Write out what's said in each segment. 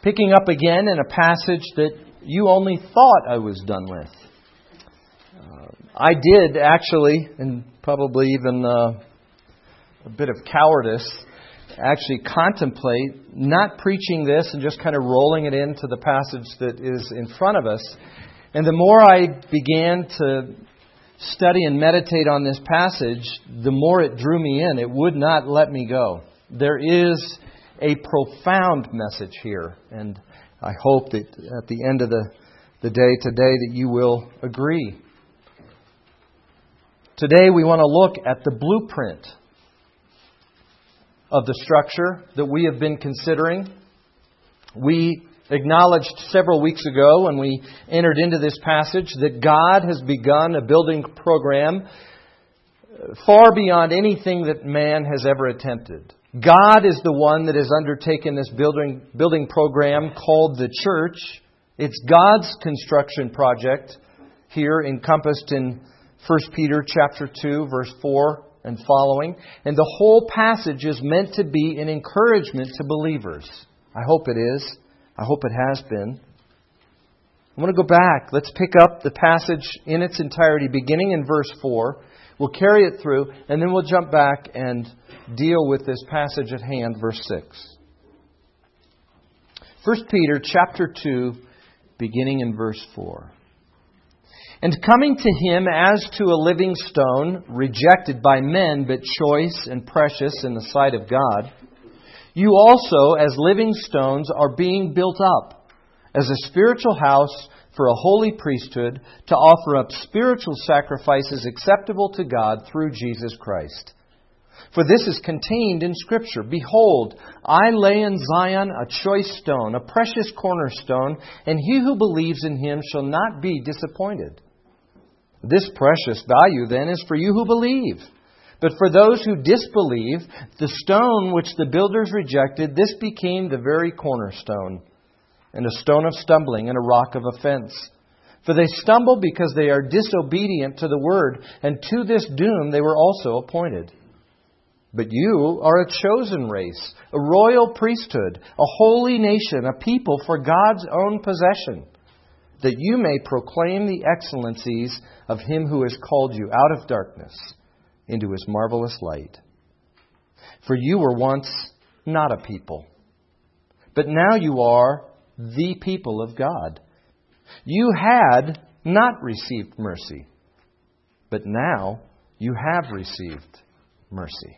picking up again in a passage that you only thought I was done with. I did actually, and probably even a bit of cowardice, actually contemplate not preaching this and just kind of rolling it into the passage that is in front of us. And the more I began to study and meditate on this passage, the more it drew me in. It would not let me go. There is a profound message here, and I hope that at the end of the day today that you will agree. Today we want to look at the blueprint of the structure that we have been considering. We acknowledged several weeks ago when we entered into this passage that God has begun a building program far beyond anything that man has ever attempted. God is the one that has undertaken this building program called the church. It's God's construction project here encompassed in 1 Peter chapter 2, verse 4 and following. And the whole passage is meant to be an encouragement to believers. I hope it is. I hope it has been. I want to go back. Let's pick up the passage in its entirety, beginning in verse 4. We'll carry it through, and then we'll jump back and deal with this passage at hand, verse 6. 1 Peter chapter 2, beginning in verse 4. And coming to Him as to a living stone, rejected by men, but choice and precious in the sight of God, you also, as living stones, are being built up as a spiritual house for a holy priesthood, to offer up spiritual sacrifices acceptable to God through Jesus Christ. For this is contained in Scripture. Behold, I lay in Zion a choice stone, a precious cornerstone, and he who believes in Him shall not be disappointed. This precious value, then, is for you who believe. But for those who disbelieve, the stone which the builders rejected, this became the very cornerstone, and a stone of stumbling and a rock of offense. For they stumble because they are disobedient to the word, and to this doom they were also appointed. But you are a chosen race, a royal priesthood, a holy nation, a people for God's own possession, that you may proclaim the excellencies of Him who has called you out of darkness into His marvelous light. For you were once not a people, but now you are the people of God. You had not received mercy, but now you have received mercy.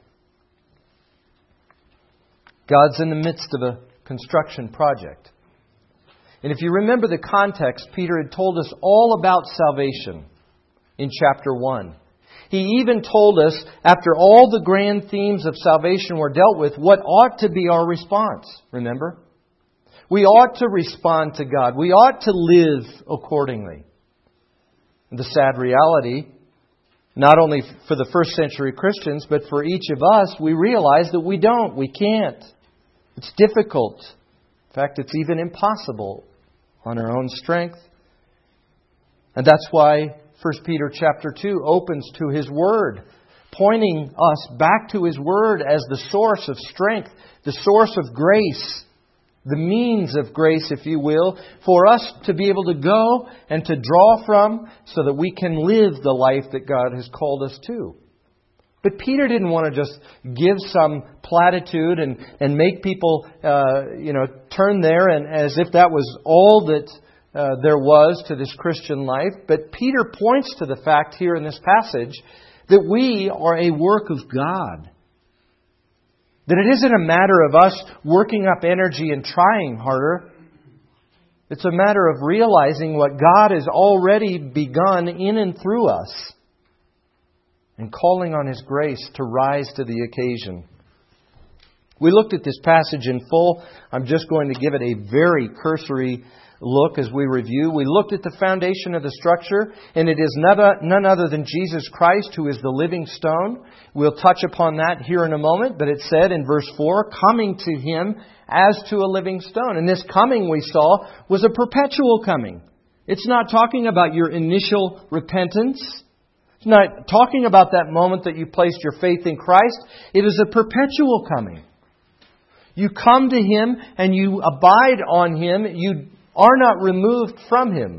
God's in the midst of a construction project. And if you remember the context, Peter had told us all about salvation in chapter 1. He even told us, after all the grand themes of salvation were dealt with, what ought to be our response. Remember? We ought to respond to God. We ought to live accordingly. The sad reality, not only for the first century Christians, but for each of us, we realize that we don't. We can't. It's difficult. In fact, it's even impossible on our own strength. And that's why 1 Peter chapter 2 opens to His Word, pointing us back to His Word as the source of strength, the source of grace, the means of grace, if you will, for us to be able to go and to draw from so that we can live the life that God has called us to. But Peter didn't want to just give some platitude and make people turn there and as if that was all that there was to this Christian life. But Peter points to the fact here in this passage that we are a work of God. That it isn't a matter of us working up energy and trying harder. It's a matter of realizing what God has already begun in and through us and calling on His grace to rise to the occasion. We looked at this passage in full. I'm just going to give it a very cursory look as we review. We looked at the foundation of the structure, and it is none other than Jesus Christ, who is the living stone. We'll touch upon that here in a moment, but it said in verse 4, coming to Him as to a living stone. And this coming, we saw, was a perpetual coming. It's not talking about your initial repentance. It's not talking about that moment that you placed your faith in Christ. It is a perpetual coming. You come to Him and you abide on Him. You are not removed from Him.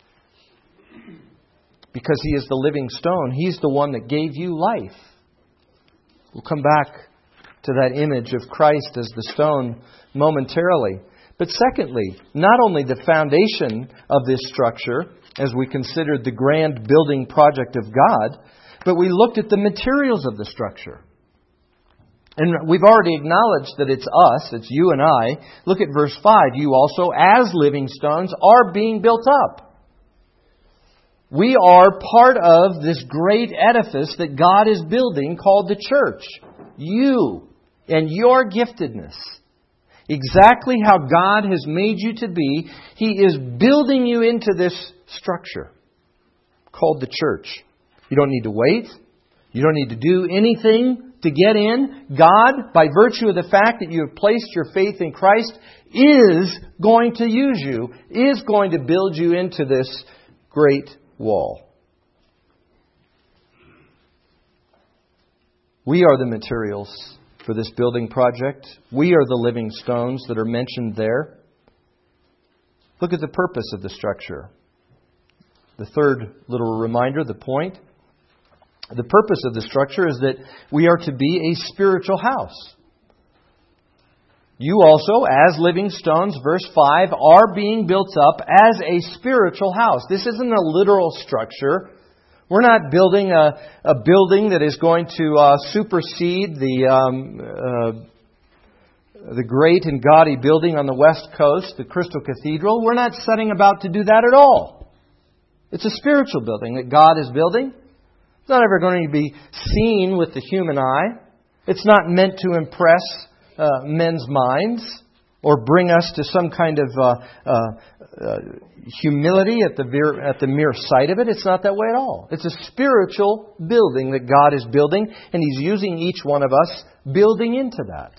Because He is the living stone. He's the one that gave you life. We'll come back to that image of Christ as the stone momentarily. But secondly, not only the foundation of this structure, as we considered the grand building project of God, but we looked at the materials of the structure. And we've already acknowledged that it's us, it's you and I. Look at verse 5. You also, as living stones, are being built up. We are part of this great edifice that God is building called the church. You and your giftedness. Exactly how God has made you to be, He is building you into this structure called the church. You don't need to wait. You don't need to do anything to get in. God, by virtue of the fact that you have placed your faith in Christ, is going to use you, is going to build you into this great wall. We are the materials for this building project. We are the living stones that are mentioned there. Look at the purpose of the structure. The third little reminder, the point. The purpose of the structure is that we are to be a spiritual house. You also, as living stones, verse 5, are being built up as a spiritual house. This isn't a literal structure. We're not building a building that is going to supersede the great and gaudy building on the West Coast, the Crystal Cathedral. We're not setting about to do that at all. It's a spiritual building that God is building. It's not ever going to be seen with the human eye. It's not meant to impress men's minds or bring us to some kind of humility at the mere sight of it. It's not that way at all. It's a spiritual building that God is building, and He's using each one of us building into that.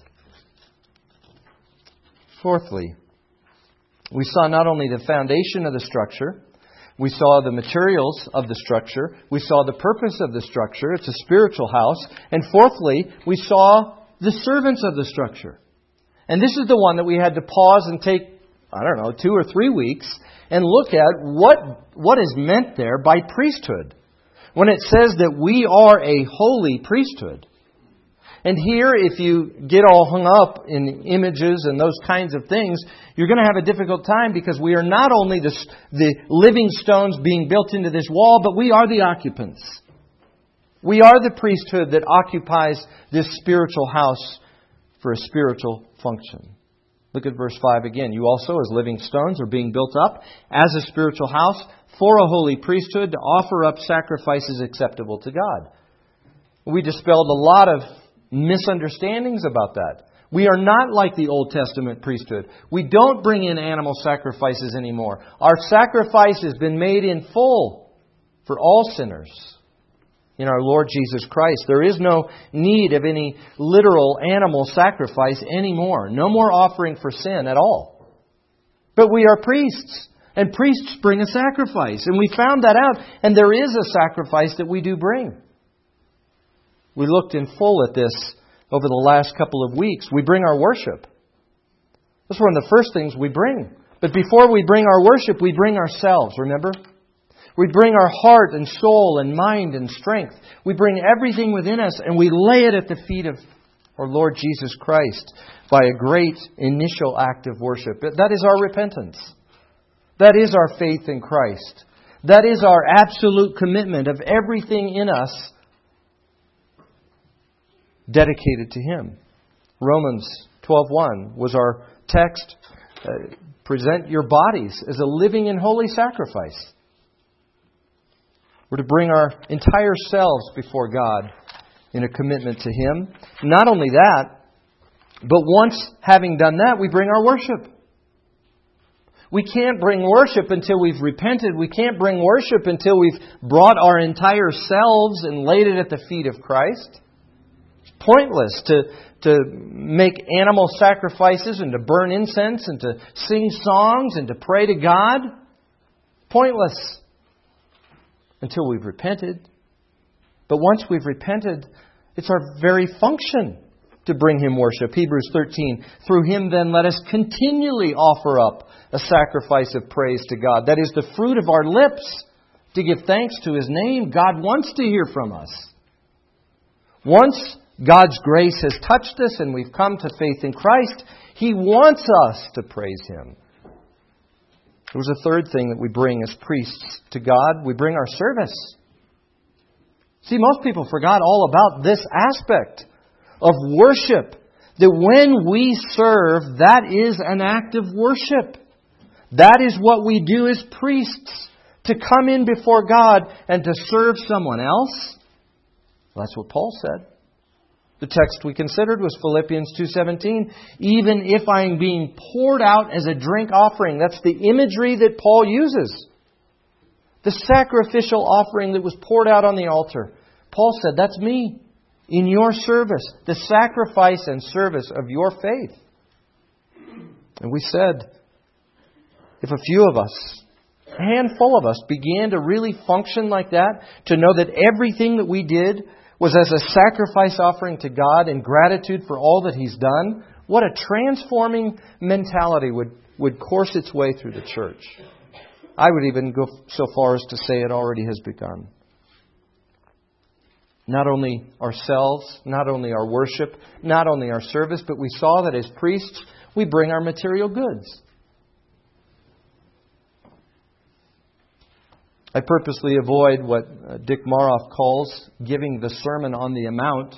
Fourthly, we saw not only the foundation of the structure, we saw the materials of the structure, we saw the purpose of the structure. It's a spiritual house. And fourthly, we saw the servants of the structure. And this is the one that we had to pause and take, 2 or 3 weeks and look at what is meant there by priesthood. When it says that we are a holy priesthood. And here, if you get all hung up in images and those kinds of things, you're going to have a difficult time because we are not only the living stones being built into this wall, but we are the occupants. We are the priesthood that occupies this spiritual house for a spiritual function. Look at verse 5 again. You also, as living stones, are being built up as a spiritual house for a holy priesthood to offer up sacrifices acceptable to God. We dispelled a lot of misunderstandings about that. We are not like the Old Testament priesthood. We don't bring in animal sacrifices anymore. Our sacrifice has been made in full for all sinners in our Lord Jesus Christ. There is no need of any literal animal sacrifice anymore. No more offering for sin at all. But we are priests, and priests bring a sacrifice. And we found that out, and there is a sacrifice that we do bring. We looked in full at this over the last couple of weeks. We bring our worship. That's one of the first things we bring. But before we bring our worship, we bring ourselves, remember? We bring our heart and soul and mind and strength. We bring everything within us and we lay it at the feet of our Lord Jesus Christ by a great initial act of worship. That is our repentance. That is our faith in Christ. That is our absolute commitment of everything in us dedicated to Him. Romans 12:1 was our text. Present your bodies as a living and holy sacrifice. We're to bring our entire selves before God in a commitment to Him. Not only that, but once having done that, we bring our worship. We can't bring worship until we've repented. We can't bring worship until we've brought our entire selves and laid it at the feet of Christ. It's pointless to make animal sacrifices and to burn incense and to sing songs and to pray to God. Pointless until we've repented. But once we've repented, it's our very function to bring Him worship. Hebrews 13, through Him then let us continually offer up a sacrifice of praise to God. That is the fruit of our lips to give thanks to His name. God wants to hear from us. Once God's grace has touched us and we've come to faith in Christ, He wants us to praise Him. There was a third thing that we bring as priests to God. We bring our service. See, most people forgot all about this aspect of worship. That when we serve, that is an act of worship. That is what we do as priests. To come in before God and to serve someone else. Well, that's what Paul said. The text we considered was Philippians 2:17. Even if I'm being poured out as a drink offering. That's the imagery that Paul uses. The sacrificial offering that was poured out on the altar. Paul said, that's me. In your service. The sacrifice and service of your faith. And we said, if a few of us, a handful of us, began to really function like that, to know that everything that we did was as a sacrifice offering to God in gratitude for all that He's done, what a transforming mentality would course its way through the church. I would even go so far as to say it already has begun. Not only ourselves, not only our worship, not only our service, but we saw that as priests, we bring our material goods. I purposely avoid what Dick Maroff calls giving the Sermon on the Amount.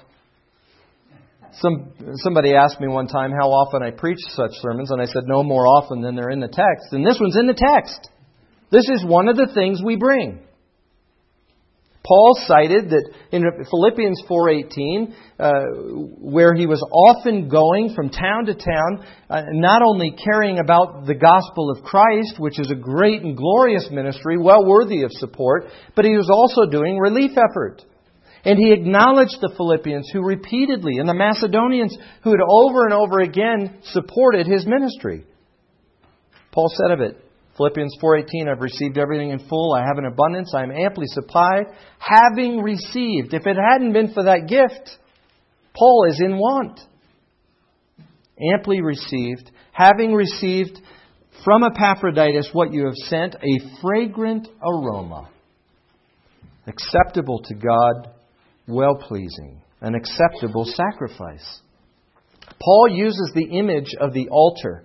Somebody asked me one time how often I preach such sermons, and I said no more often than they're in the text. And this one's in the text. This is one of the things we bring. Paul cited that in Philippians 4:18, where he was often going from town to town, not only carrying about the gospel of Christ, which is a great and glorious ministry, well worthy of support, but he was also doing relief effort. And he acknowledged the Philippians who repeatedly, and the Macedonians who had over and over again supported his ministry. Paul said of it, Philippians 4:18, I've received everything in full. I have an abundance. I am amply supplied. Having received. If it hadn't been for that gift, Paul is in want. Amply received. Having received from Epaphroditus what you have sent, a fragrant aroma. Acceptable to God, well-pleasing. An acceptable sacrifice. Paul uses the image of the altar.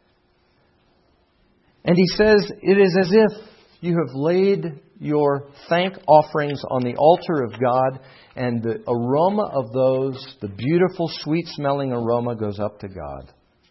And he says, it is as if you have laid your thank offerings on the altar of God, and the aroma of those, the beautiful, sweet-smelling aroma, goes up to God.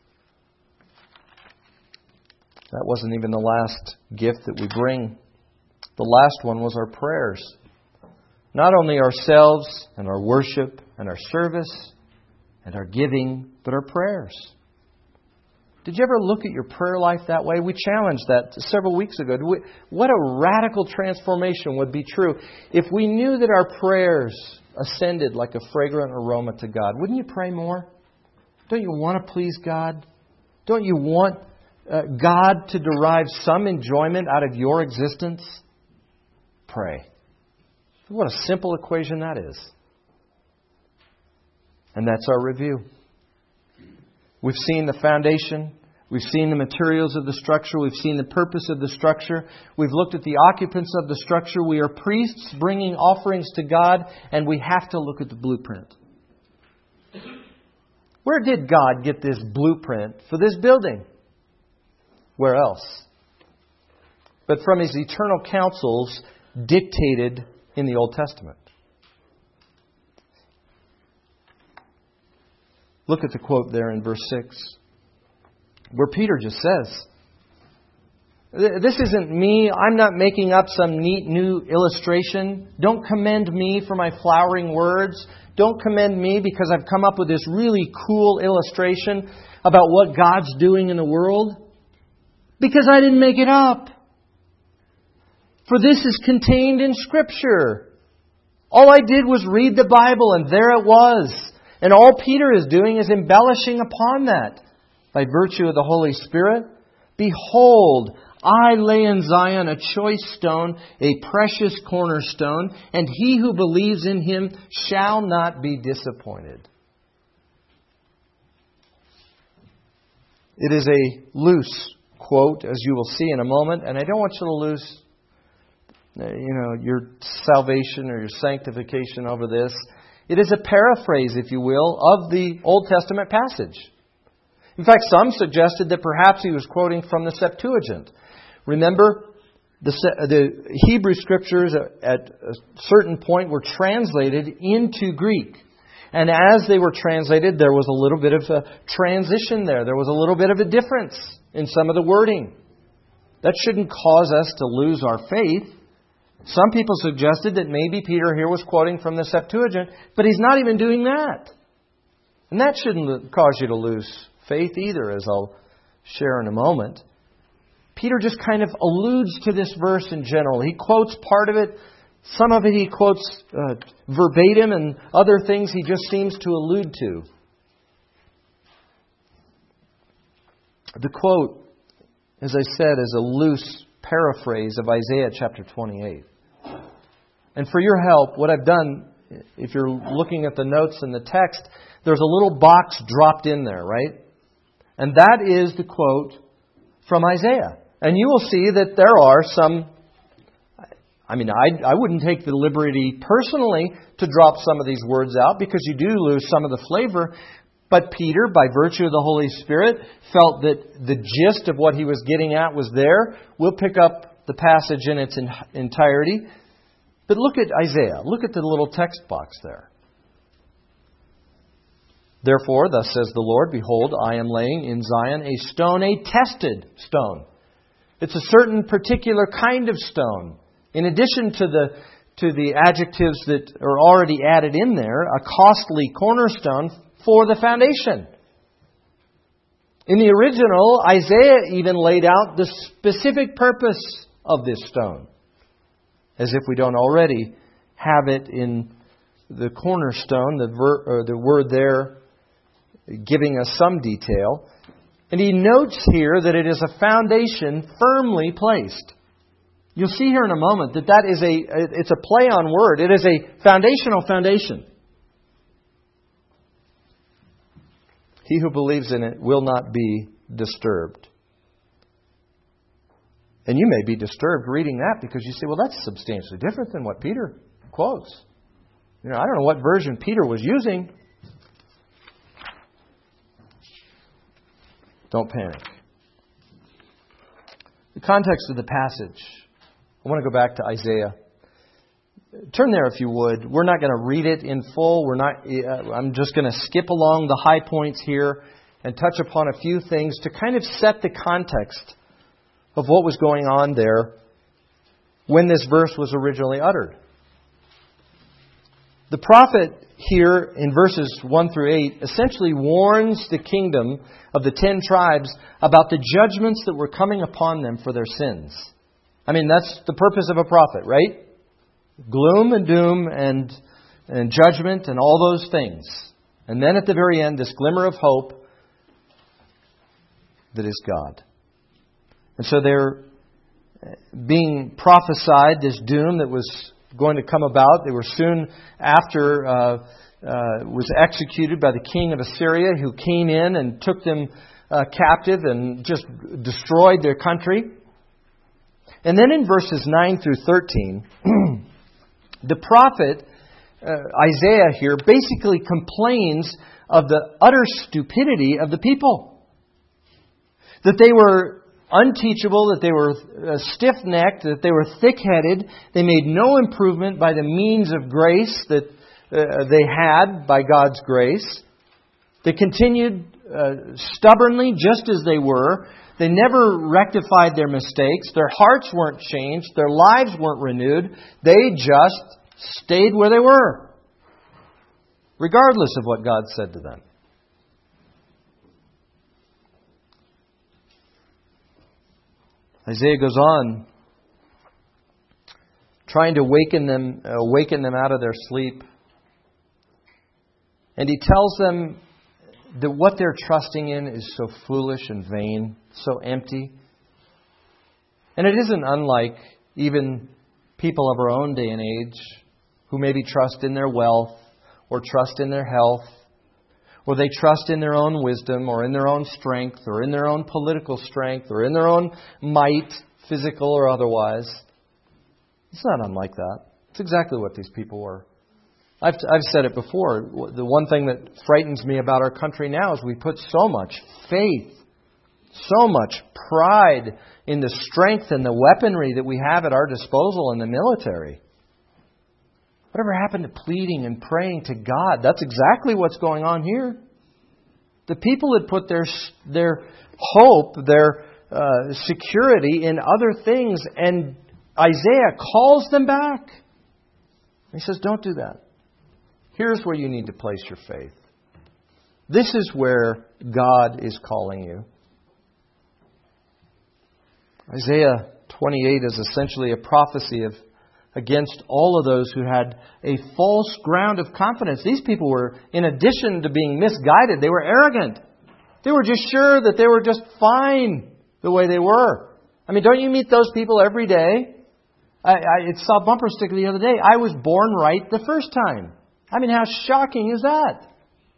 That wasn't even the last gift that we bring. The last one was our prayers. Not only ourselves and our worship and our service and our giving, but our prayers. Did you ever look at your prayer life that way? We challenged that several weeks ago. What a radical transformation would be true if we knew that our prayers ascended like a fragrant aroma to God. Wouldn't you pray more? Don't you want to please God? Don't you want God to derive some enjoyment out of your existence? Pray. What a simple equation that is. And that's our review. We've seen the foundation. We've seen the materials of the structure. We've seen the purpose of the structure. We've looked at the occupants of the structure. We are priests bringing offerings to God, and we have to look at the blueprint. Where did God get this blueprint for this building? Where else? But from His eternal counsels dictated in the Old Testament. Look at the quote there in verse 6, where Peter just says, this isn't me. I'm not making up some neat new illustration. Don't commend me for my flowering words. Don't commend me because I've come up with this really cool illustration about what God's doing in the world. Because I didn't make it up. For this is contained in Scripture. All I did was read the Bible, and there it was. And all Peter is doing is embellishing upon that by virtue of the Holy Spirit. Behold, I lay in Zion a choice stone, a precious cornerstone, and he who believes in Him shall not be disappointed. It is a loose quote, as you will see in a moment, and I don't want you to lose your salvation or your sanctification over this. It is a paraphrase, if you will, of the Old Testament passage. In fact, some suggested that perhaps he was quoting from the Septuagint. Remember, the Hebrew Scriptures at a certain point were translated into Greek. And as they were translated, there was a little bit of a transition there. There was a little bit of a difference in some of the wording. That shouldn't cause us to lose our faith. Some people suggested that maybe Peter here was quoting from the Septuagint, but he's not even doing that. And that shouldn't cause you to lose faith either, as I'll share in a moment. Peter just kind of alludes to this verse in general. He quotes part of it. Some of it he quotes verbatim, and other things he just seems to allude to. The quote, as I said, is a loose paraphrase of Isaiah chapter 28. And for your help, what I've done, if you're looking at the notes in the text, there's a little box dropped in there, right? And that is the quote from Isaiah. And you will see that there are some... I wouldn't take the liberty personally to drop some of these words out because you do lose some of the flavor. But Peter, by virtue of the Holy Spirit, felt that the gist of what he was getting at was there. We'll pick up the passage in its entirety. But look at Isaiah. Look at the little text box there. Therefore, thus says the Lord, behold, I am laying in Zion a stone, a tested stone. It's a certain particular kind of stone. In addition to the adjectives that are already added in there, a costly cornerstone for the foundation. In the original, Isaiah even laid out the specific purpose of this stone, as if we don't already have it in the cornerstone, the word there giving us some detail. And he notes here that it is a foundation firmly placed. You'll see here in a moment that it's a play on word. It is a foundational foundation. He who believes in it will not be disturbed. And you may be disturbed reading that because you say, well, that's substantially different than what Peter quotes. I don't know what version Peter was using. Don't panic. The context of the passage. I want to go back to Isaiah. Turn there if you would. We're not going to read it in full. I'm just going to skip along the high points here and touch upon a few things to kind of set the context of what was going on there when this verse was originally uttered. The prophet here in verses 1 through 8 essentially warns the kingdom of the 10 tribes about the judgments that were coming upon them for their sins. That's the purpose of a prophet, right? Gloom and doom and judgment and all those things. And then at the very end, this glimmer of hope that is God. And so they're being prophesied this doom that was going to come about. They were soon after was executed by the king of Assyria, who came in and took them captive and just destroyed their country. And then in verses 9 through 13, the prophet Isaiah here basically complains of the utter stupidity of the people. That they were unteachable, that they were stiff-necked, that they were thick-headed. They made no improvement by the means of grace that they had by God's grace. They continued stubbornly just as they were. They never rectified their mistakes. Their hearts weren't changed. Their lives weren't renewed. They just stayed where they were, regardless of what God said to them. Isaiah goes on, trying to awaken them out of their sleep. And he tells them that what they're trusting in is so foolish and vain, so empty. And it isn't unlike even people of our own day and age who maybe trust in their wealth or trust in their health or they trust in their own wisdom, or in their own strength, or in their own political strength, or in their own might, physical or otherwise. It's not unlike that. It's exactly what these people were. I've said it before. The one thing that frightens me about our country now is we put so much faith, so much pride in the strength and the weaponry that we have at our disposal in the military. Whatever happened to pleading and praying to God? That's exactly what's going on here. The people had put their hope, their security in other things, and Isaiah calls them back. He says, don't do that. Here's where you need to place your faith. This is where God is calling you. Isaiah 28 is essentially a prophecy against all of those who had a false ground of confidence. These people were, in addition to being misguided, they were arrogant. They were just sure that they were just fine the way they were. I mean, don't you meet those people every day? I saw a bumper sticker the other day. I was born right the first time. I mean, how shocking is that?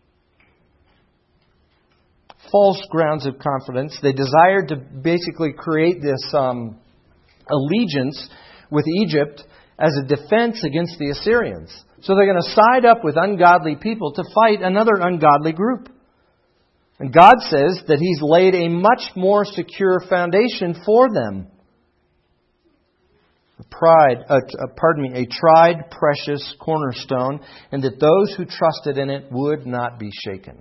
False grounds of confidence. They desired to basically create this allegiance with Egypt as a defense against the Assyrians. So they're going to side up with ungodly people to fight another ungodly group. And God says that He's laid a much more secure foundation for them. A tried, precious cornerstone, and that those who trusted in it would not be shaken.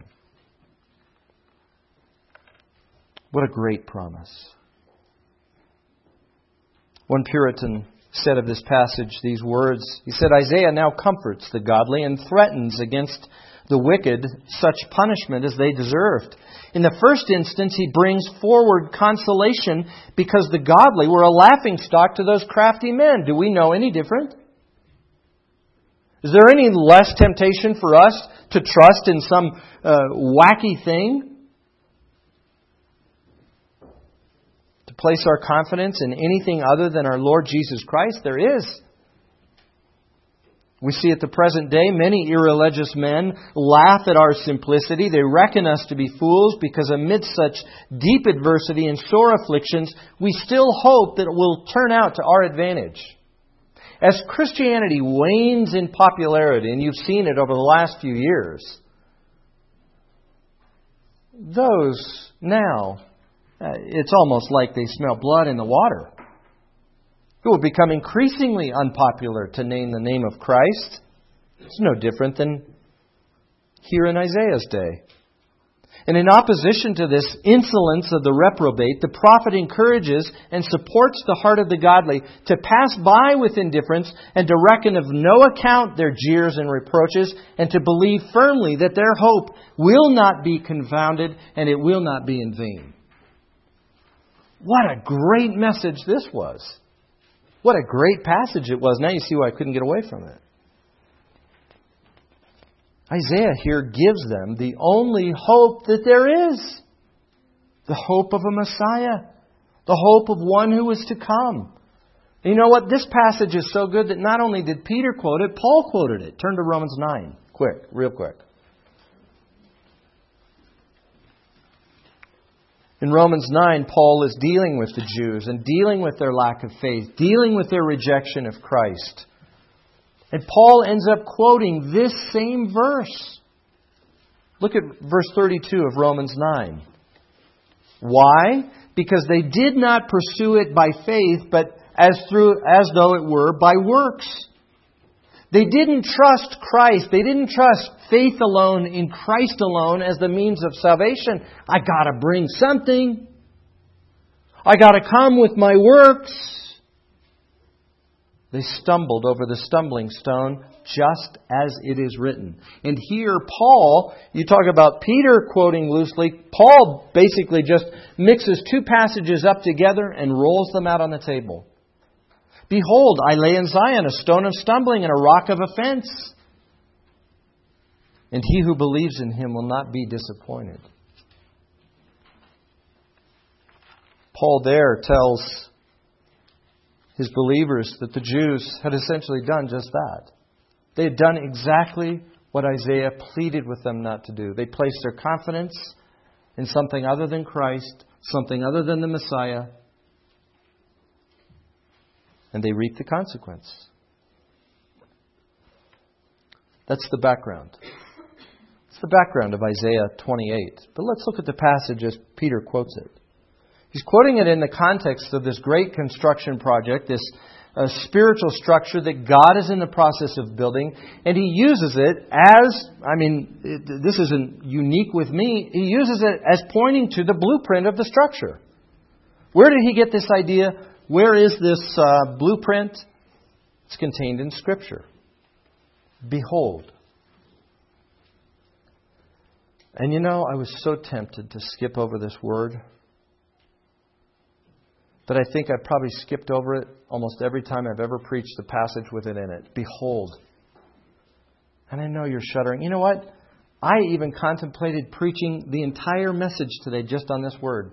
What a great promise. One Puritan said of this passage these words. He said, Isaiah now comforts the godly and threatens against the wicked such punishment as they deserved. In the first instance, he brings forward consolation because the godly were a laughingstock to those crafty men. Do we know any different? Is there any less temptation for us to trust in some wacky thing? To place our confidence in anything other than our Lord Jesus Christ? There is. We see at the present day many irreligious men laugh at our simplicity. They reckon us to be fools because amidst such deep adversity and sore afflictions, we still hope that it will turn out to our advantage. As Christianity wanes in popularity, and you've seen it over the last few years, those now, it's almost like they smell blood in the water. It will become increasingly unpopular to name the name of Christ. It's no different than here in Isaiah's day. And in opposition to this insolence of the reprobate, the prophet encourages and supports the heart of the godly to pass by with indifference and to reckon of no account their jeers and reproaches, and to believe firmly that their hope will not be confounded and it will not be in vain. What a great message this was. What a great passage it was. Now you see why I couldn't get away from it. Isaiah here gives them the only hope that there is. The hope of a Messiah. The hope of one who is to come. And you know what? This passage is so good that not only did Peter quote it, Paul quoted it. Turn to Romans 9. Quick, real quick. In Romans 9, Paul is dealing with the Jews and dealing with their lack of faith, dealing with their rejection of Christ. And Paul ends up quoting this same verse. Look at verse 32 of Romans 9. Why? Because they did not pursue it by faith, but as though it were by works. They didn't trust Christ. They didn't trust faith alone in Christ alone as the means of salvation. I got to bring something. I got to come with my works. They stumbled over the stumbling stone just as it is written. And here Paul, you talk about Peter quoting loosely, Paul basically just mixes two passages up together and rolls them out on the table. Behold, I lay in Zion a stone of stumbling and a rock of offense. And he who believes in Him will not be disappointed. Paul there tells his believers that the Jews had essentially done just that. They had done exactly what Isaiah pleaded with them not to do. They placed their confidence in something other than Christ, something other than the Messiah, and they reaped the consequence. That's the background. It's the background of Isaiah 28. But let's look at the passage as Peter quotes it. He's quoting it in the context of this great construction project, this spiritual structure that God is in the process of building. And He uses it as, this isn't unique with me, He uses it as pointing to the blueprint of the structure. Where did He get this idea? Where is this blueprint? It's contained in Scripture. Behold. And I was so tempted to skip over this word. But I think I've probably skipped over it almost every time I've ever preached the passage with it in it. Behold. And I know you're shuddering. You know what? I even contemplated preaching the entire message today just on this word.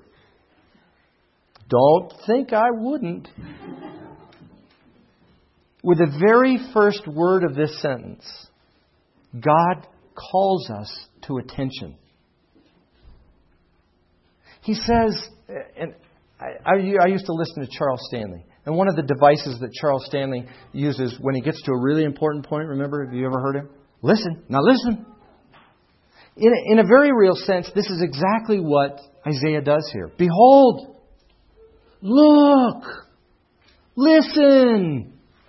Don't think I wouldn't. With the very first word of this sentence, God calls us to attention. He says, and I used to listen to Charles Stanley. And one of the devices that Charles Stanley uses when he gets to a really important point, remember, have you ever heard him? Listen. Now listen. In a very real sense, this is exactly what Isaiah does here. Behold. Look. Listen.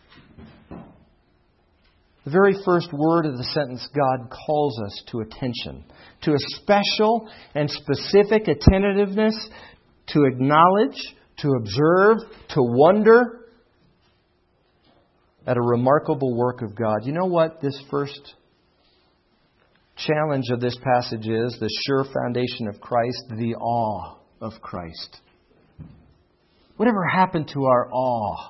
The very first word of the sentence, God calls us to attention, to a special and specific attentiveness, to acknowledge, to observe, to wonder at a remarkable work of God. You know what this first challenge of this passage is? The sure foundation of Christ, the awe of Christ. Whatever happened to our awe?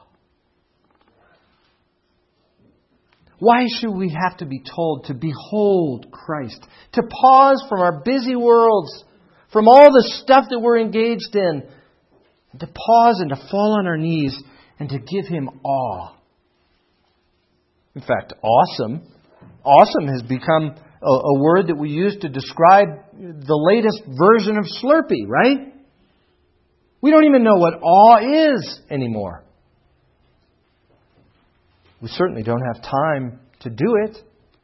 Why should we have to be told to behold Christ? To pause from our busy worlds, from all the stuff that we're engaged in, and to pause and to fall on our knees and to give Him awe. In fact, awesome has become a word that we use to describe the latest version of Slurpee, right? We don't even know what awe is anymore. We certainly don't have time to do it.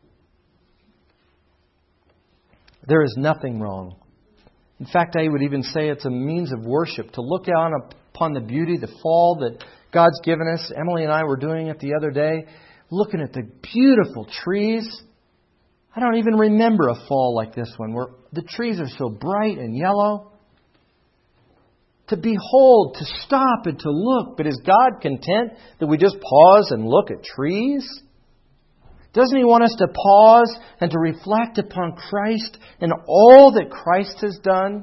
There is nothing wrong. In fact, I would even say it's a means of worship to look out upon the beauty, the fall that God's given us. Emily and I were doing it the other day, looking at the beautiful trees. I don't even remember a fall like this one, where the trees are so bright and yellow. To behold, to stop and to look. But is God content that we just pause and look at trees? Doesn't He want us to pause and to reflect upon Christ and all that Christ has done?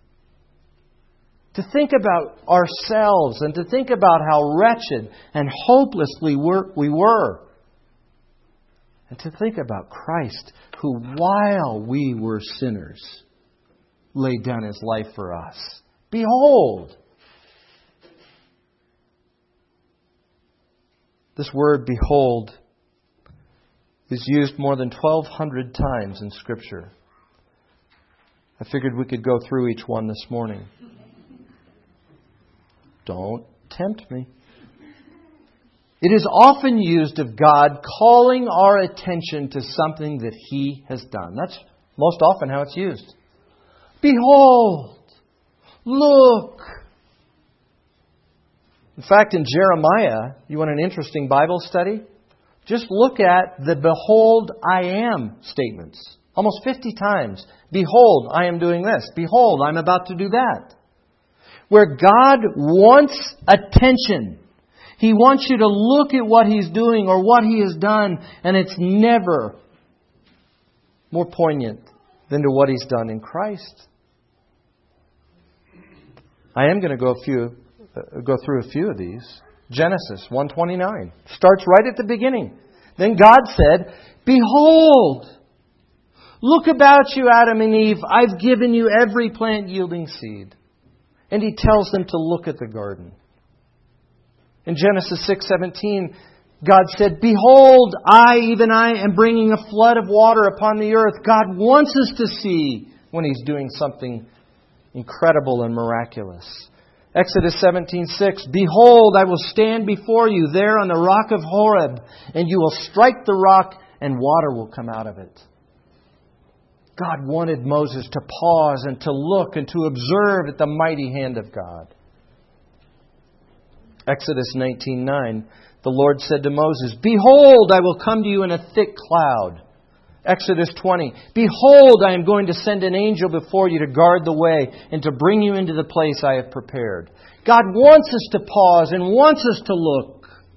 To think about ourselves and to think about how wretched and hopeless we were. And to think about Christ, who while we were sinners, laid down His life for us. Behold. This word, behold, is used more than 1,200 times in Scripture. I figured we could go through each one this morning. Don't tempt me. It is often used of God calling our attention to something that He has done. That's most often how it's used. Behold. Look. In fact, in Jeremiah, you want an interesting Bible study? Just look at the behold, I am statements. Almost 50 times. Behold, I am doing this. Behold, I'm about to do that. Where God wants attention. He wants you to look at what He's doing or what He has done, and it's never more poignant than to what He's done in Christ. I am going to go through a few of these. Genesis 1:29 starts right at the beginning. Then God said, "Behold, look about you, Adam and Eve. I've given you every plant yielding seed." And He tells them to look at the garden. In Genesis 6:17, God said, "Behold, even I, am bringing a flood of water upon the earth." God wants us to see when He's doing something incredible and miraculous. Exodus 17:6, "Behold, I will stand before you there on the rock of Horeb, and you will strike the rock, and water will come out of it." God wanted Moses to pause and to look and to observe at the mighty hand of God. Exodus 19:9, the Lord said to Moses, "Behold, I will come to you in a thick cloud." Exodus 20, "Behold, I am going to send an angel before you to guard the way and to bring you into the place I have prepared." God wants us to pause and wants us to look.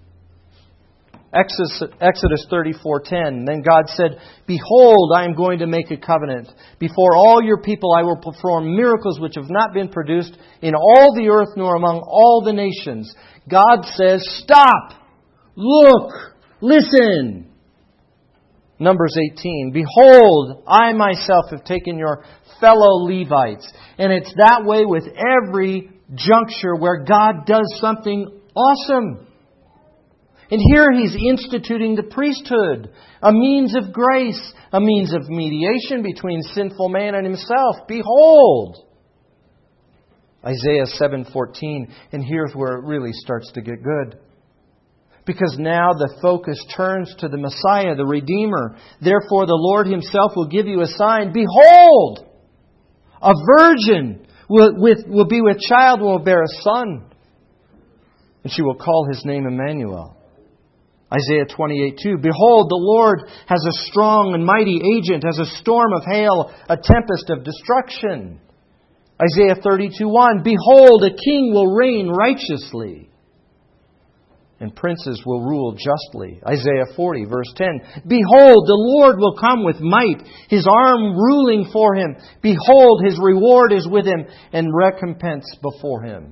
Exodus 34:10, then God said, "Behold, I am going to make a covenant. Before all your people I will perform miracles which have not been produced in all the earth nor among all the nations." God says, stop, look, listen. Numbers 18, "Behold, I myself have taken your fellow Levites." And it's that way with every juncture where God does something awesome. And here He's instituting the priesthood, a means of grace, a means of mediation between sinful man and Himself. Behold! Isaiah 7:14, and here's where it really starts to get good. Because now the focus turns to the Messiah, the Redeemer. "Therefore the Lord Himself will give you a sign. Behold, a virgin will be with child and will bear a son. And she will call His name Emmanuel." Isaiah 28:2, "Behold, the Lord has a strong and mighty agent, as a storm of hail, a tempest of destruction." Isaiah 32:1, "Behold, a king will reign righteously, and princes will rule justly." Isaiah 40, verse 10, "Behold, the Lord will come with might, His arm ruling for Him. Behold, His reward is with Him, and recompense before Him."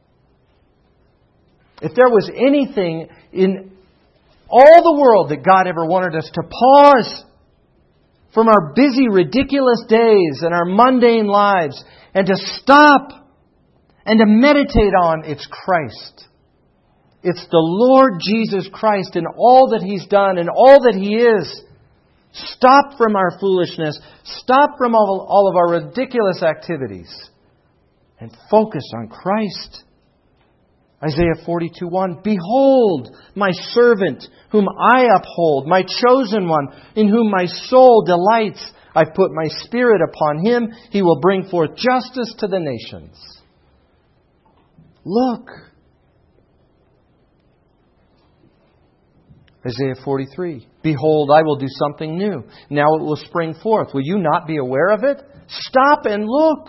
If there was anything in all the world that God ever wanted us to pause from our busy, ridiculous days and our mundane lives and to stop and to meditate on, it's Christ. It's the Lord Jesus Christ and all that He's done and all that He is. Stop from our foolishness. Stop from all of our ridiculous activities and focus on Christ. Isaiah 42:1, "Behold, my servant, whom I uphold, my chosen one, in whom my soul delights. I put my Spirit upon Him. He will bring forth justice to the nations." Look. Isaiah 43, "Behold, I will do something new. Now it will spring forth. Will you not be aware of it? Stop and look."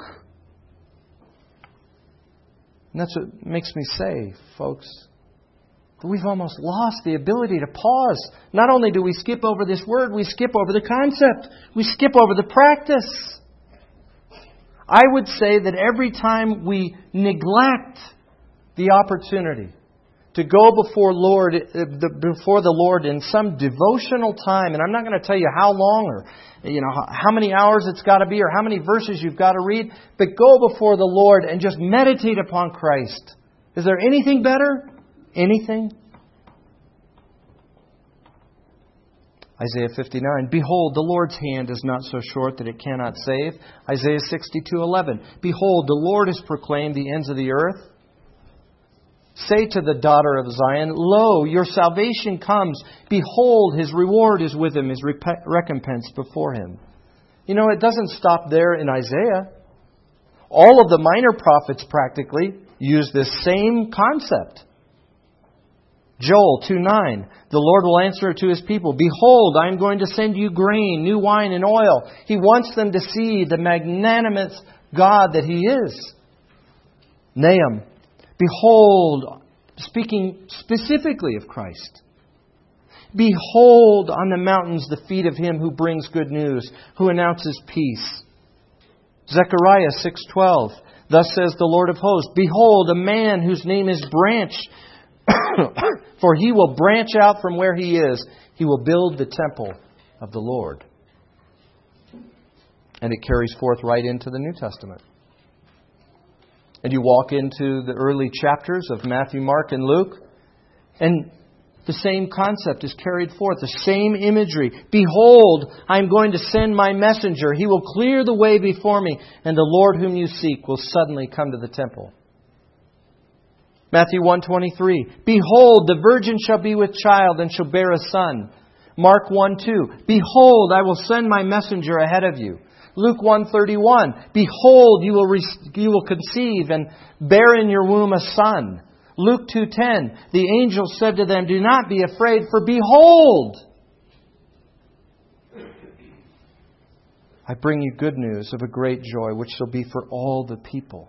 And that's what makes me say, folks, that we've almost lost the ability to pause. Not only do we skip over this word, we skip over the concept. We skip over the practice. I would say that every time we neglect the opportunity to go before the Lord in some devotional time, and I'm not going to tell you how long or how many hours it's got to be or how many verses you've got to read, but go before the Lord and just meditate upon Christ. Is there anything better? Anything? Isaiah 59, "Behold, the Lord's hand is not so short that it cannot save." Isaiah 62:11, "Behold, the Lord has proclaimed the ends of the earth. Say to the daughter of Zion, Lo, your salvation comes. Behold, His reward is with Him, His recompense before Him." It doesn't stop there in Isaiah. All of the minor prophets practically use this same concept. Joel 2:9, "The Lord will answer to His people, Behold, I am going to send you grain, new wine, and oil." He wants them to see the magnanimous God that He is. Nahum, "Behold," speaking specifically of Christ, "Behold on the mountains the feet of Him who brings good news, who announces peace." Zechariah 6:12, "Thus says the Lord of hosts, Behold, a man whose name is Branch, for he will branch out from where he is. He will build the temple of the Lord." And it carries forth right into the New Testament. And you walk into the early chapters of Matthew, Mark, and Luke, and The same concept is carried forth, the same imagery. Behold, I am going to send my messenger. He will clear the way before me, and the Lord whom you seek will suddenly come to the temple. Matthew 1:23. Behold, the virgin shall be with child and shall bear a son. Mark 1:2. Behold, I will send my messenger ahead of you. Luke 1:31. Behold, you will conceive and bear in your womb a son. Luke 2:10. The angel said to them, do not be afraid, for behold, I bring you good news of a great joy, which shall be for all the people.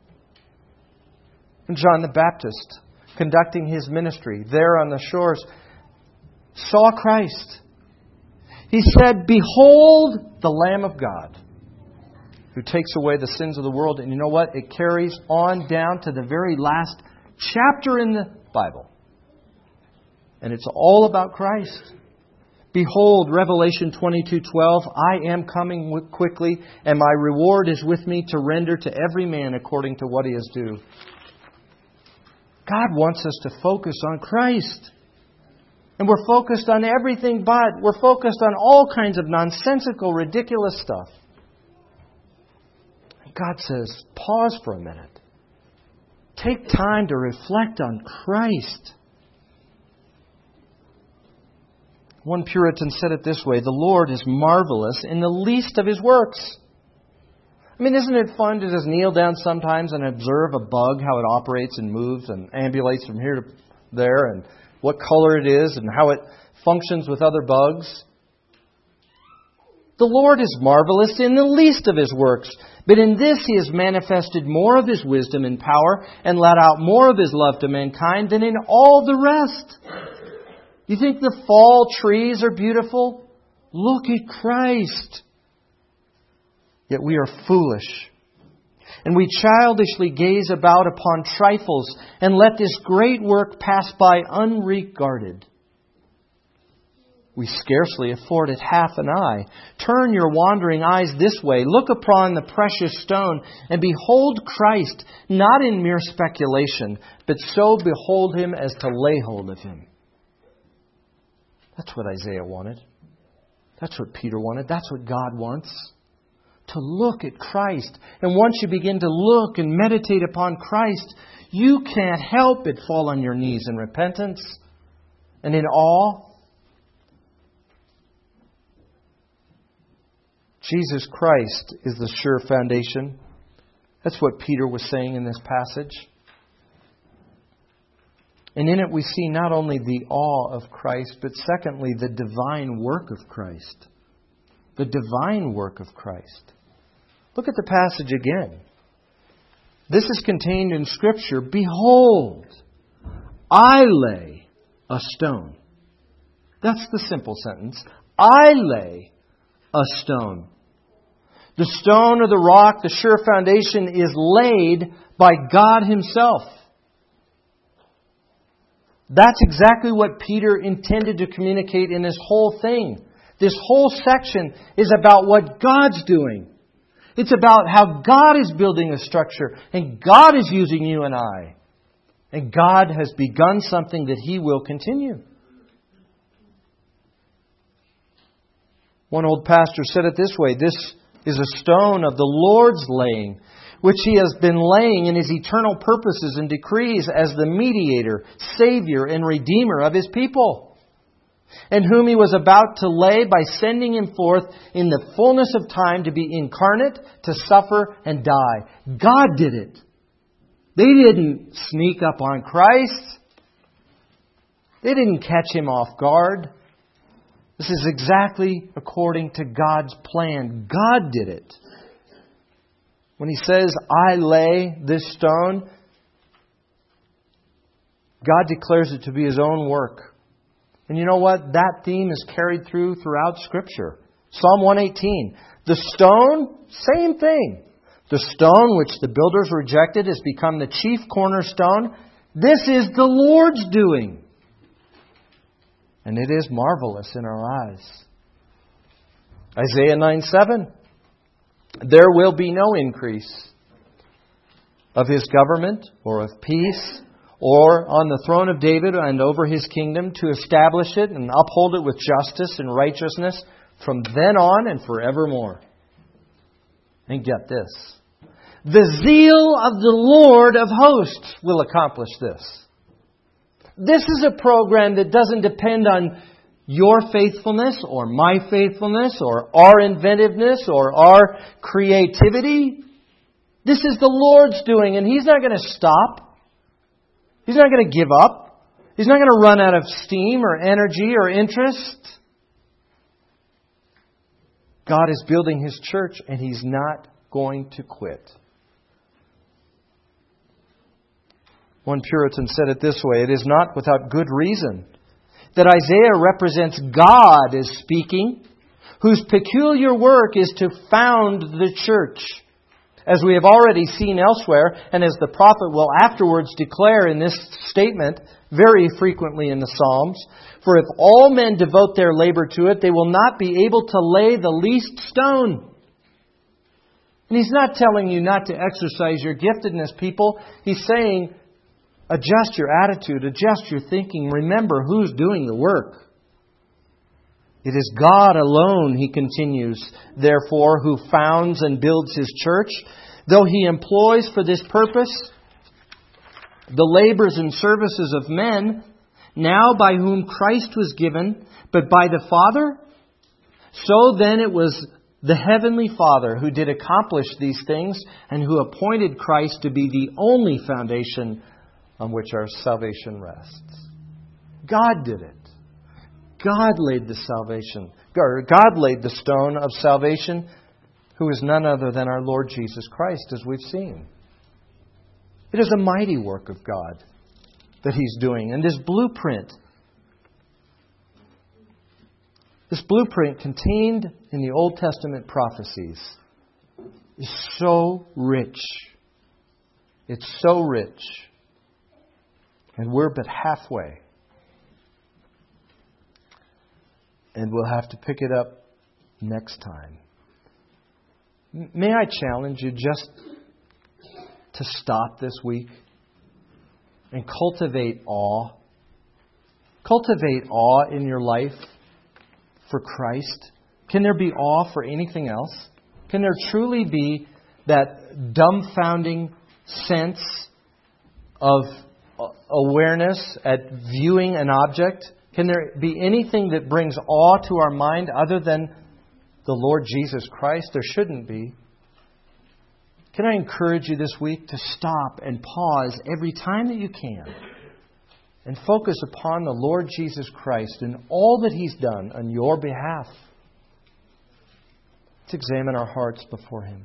And John the Baptist, conducting his ministry there on the shores, saw Christ. He said, behold the Lamb of God who takes away the sins of the world. And you know what? It carries on down to the very last chapter in the Bible. And it's all about Christ. Behold, Revelation 22:12, I am coming quickly, and my reward is with me to render to every man according to what he is due. God wants us to focus on Christ. And we're focused on everything but. We're focused on all kinds of nonsensical, ridiculous stuff. And God says, pause for a minute. Take time to reflect on Christ. One Puritan said it this way, the Lord is marvelous in the least of His works. I mean, isn't it fun to just kneel down sometimes and observe a bug, how it operates and moves and ambulates from here to there, and what color it is and how it functions with other bugs? The Lord is marvelous in the least of His works, but in this He has manifested more of His wisdom and power and let out more of His love to mankind than in all the rest. You think the fall trees are beautiful? Look at Christ. Yet we are foolish, and we childishly gaze about upon trifles and let this great work pass by unregarded. We scarcely afford it half an eye. Turn your wandering eyes this way. Look upon the precious stone and behold Christ, not in mere speculation, but so behold Him as to lay hold of Him. That's what Isaiah wanted. That's what Peter wanted. That's what God wants. To look at Christ. And once you begin to look and meditate upon Christ, you can't help but fall on your knees in repentance and in awe. Jesus Christ is the sure foundation. That's what Peter was saying in this passage. And in it we see not only the awe of Christ, but secondly, the divine work of Christ. The divine work of Christ. Look at the passage again. This is contained in Scripture. Behold, I lay a stone. That's the simple sentence. I lay a stone. The stone or the rock, the sure foundation, is laid by God Himself. That's exactly what Peter intended to communicate in this whole thing. This whole section is about what God's doing. It's about how God is building a structure and God is using you and I. And God has begun something that He will continue. One old pastor said it this way, this is a stone of the Lord's laying, which He has been laying in His eternal purposes and decrees as the mediator, Savior, and Redeemer of His people, and whom He was about to lay by sending Him forth in the fullness of time to be incarnate, to suffer and die. God did it. They didn't sneak up on Christ. They didn't catch Him off guard. This is exactly according to God's plan. God did it. When He says, I lay this stone, God declares it to be His own work. And you know what? That theme is carried throughout Scripture. Psalm 118. The stone, same thing. The stone which the builders rejected has become the chief cornerstone. This is the Lord's doing. And it is marvelous in our eyes. Isaiah 9:7. There will be no increase of His government or of peace or on the throne of David and over his kingdom, to establish it and uphold it with justice and righteousness from then on and forevermore. And get this. The zeal of the Lord of hosts will accomplish this. This is a program that doesn't depend on your faithfulness or my faithfulness or our inventiveness or our creativity. This is the Lord's doing, and He's not going to stop. He's not going to give up. He's not going to run out of steam or energy or interest. God is building His church, and He's not going to quit. One Puritan said it this way: it is not without good reason that Isaiah represents God as speaking, whose peculiar work is to found the church. As we have already seen elsewhere, and as the prophet will afterwards declare in this statement very frequently in the Psalms, for if all men devote their labor to it, they will not be able to lay the least stone. And He's not telling you not to exercise your giftedness, people. He's saying, adjust your attitude, adjust your thinking. Remember who's doing the work. It is God alone, he continues, therefore, who founds and builds His church, though He employs for this purpose the labors and services of men, now by whom Christ was given, but by the Father. So then it was the Heavenly Father who did accomplish these things and who appointed Christ to be the only foundation on which our salvation rests. God did it. God laid the salvation. God laid the stone of salvation, who is none other than our Lord Jesus Christ, as we've seen. It is a mighty work of God that He's doing. And this blueprint contained in the Old Testament prophecies is so rich. It's so rich. And we're but halfway. And we'll have to pick it up next time. May I challenge you just to stop this week and cultivate awe. Cultivate awe in your life for Christ. Can there be awe for anything else? Can there truly be that dumbfounding sense of awareness at viewing an object? Can there be anything that brings awe to our mind other than the Lord Jesus Christ? There shouldn't be. Can I encourage you this week to stop and pause every time that you can and focus upon the Lord Jesus Christ and all that He's done on your behalf? Let's examine our hearts before Him.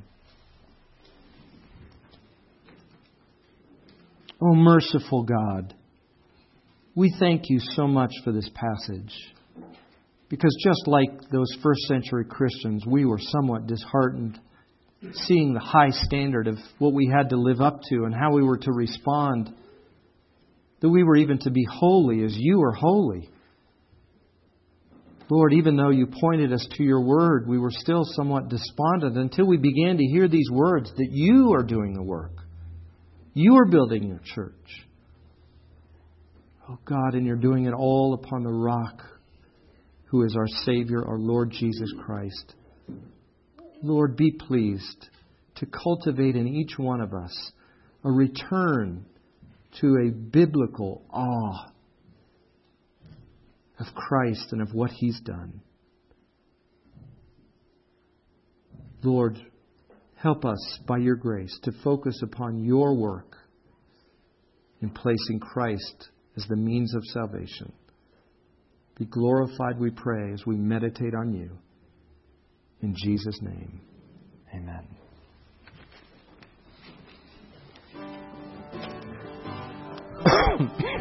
Oh, merciful God, we thank You so much for this passage. Because just like those first century Christians, we were somewhat disheartened seeing the high standard of what we had to live up to and how we were to respond. That we were even to be holy as You are holy. Lord, even though You pointed us to Your Word, we were still somewhat despondent until we began to hear these words that You are doing the work. You are building Your church. Oh God, and You're doing it all upon the rock who is our Savior, our Lord Jesus Christ. Lord, be pleased to cultivate in each one of us a return to a biblical awe of Christ and of what He's done. Lord, help us by Your grace to focus upon Your work in placing Christ as the means of salvation. Be glorified, we pray, as we meditate on You. In Jesus' name, amen.